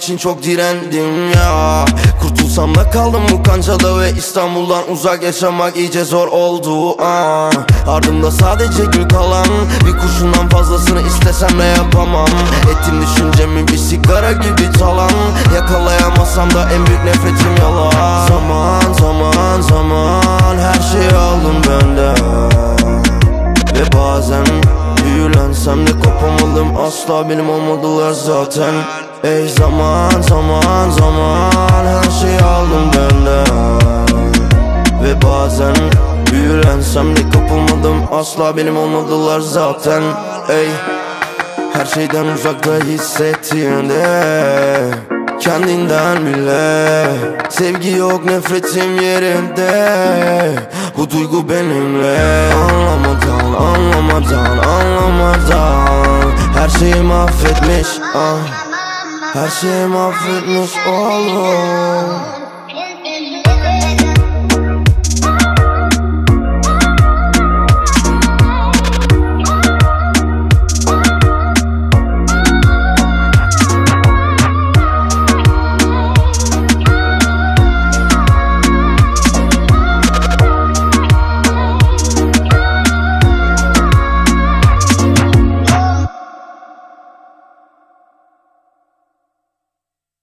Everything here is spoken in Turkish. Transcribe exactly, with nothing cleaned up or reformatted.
için çok direndim ya. Kurtulsam da kaldım bu kancada ve İstanbul'dan uzak yaşamak iyice zor oldu ah. Ardımda sadece gül kalan, bir kurşundan fazlasını istesem de yapamam. Ettim düşüncemi bir sigara gibi talan, yakalayamazsam da en büyük nefretim yalan. Zaman zaman zaman her şeyi aldın benden ve bazen büyülensem de kopamadım asla, benim olmadılar zaten. Ey zaman zaman zaman her şeyi aldın benden ve bazen büyülensem de kopamadım asla, benim olmadılar zaten. Ey her şeyden uzakta hissettiğinde kendinden bile sevgi yok, nefretim yerinde. Bu duygu benimle anlamadan anlamadan anlamadan her şeyi mahvetmiş ah. Her şeyi mahvetmiş oğlum.